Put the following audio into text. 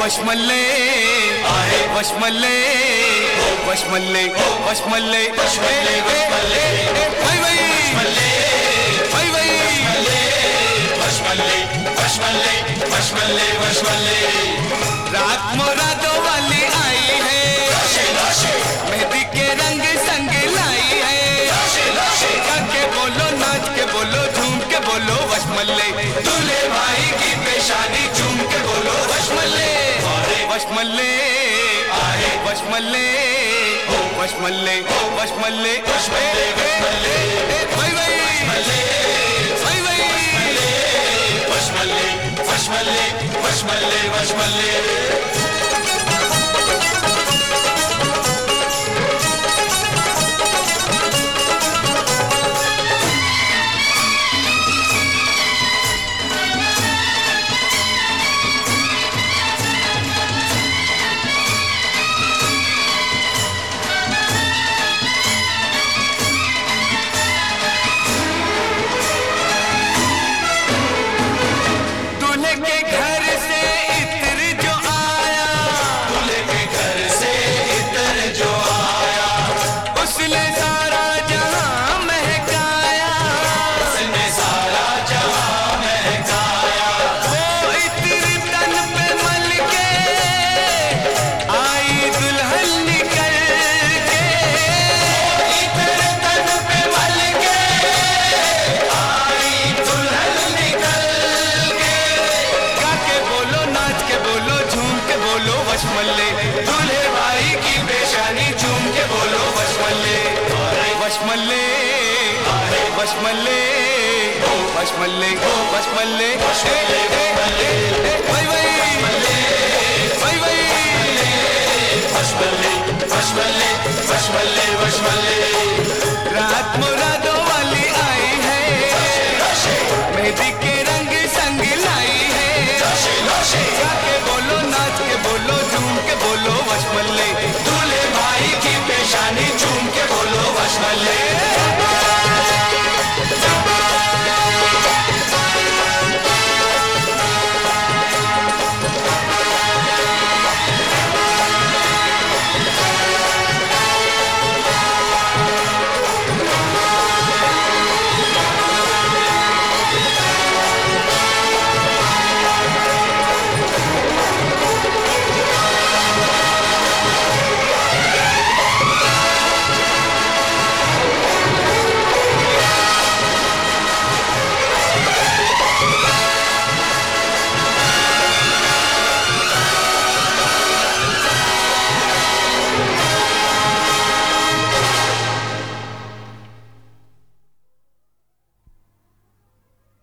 वशमल्ले आहे वशमल्ले वशमल्ले वशमल्ले वशमल्ले भाई भाई भाई भाई वशमल्ले वशमल्ले वशमल्ले वशमल्ले रात मुरादो वाली आई है मेहंदी के रंग संग लाई है गा के बोलो नाच के बोलो झूम के बोलो वशमल्ले दूल्हे भाई की पेशानी झूम के बोलो वशमल्ले वशमल्ले आए वशमल्ले वशमल्ले वशमल्ले वशमल्ले भाई भाई भाई भाई वशमल्ले वशमल्ले वशमल्ले वशमल्ले वशमल्ले दूल्हे भाई की पेशानी झूम के बोलो वशमल्ले वशमल्ले वशमल्ले वशमल्ले वशमल्ले भाई भाई भाई भाई वशमल्ले वशमल्ले वशमल्ले